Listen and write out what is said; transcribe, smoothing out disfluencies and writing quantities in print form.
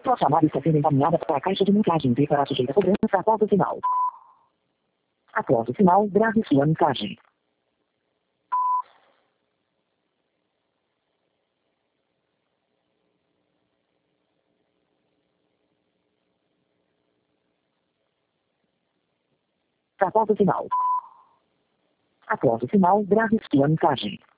Sua chamada está sendo encaminhada para a caixa de mensagens e será sujeita a cobrança após o sinal. Após o sinal, grave sua mensagem. Após o sinal. Após o sinal, grave sua mensagem.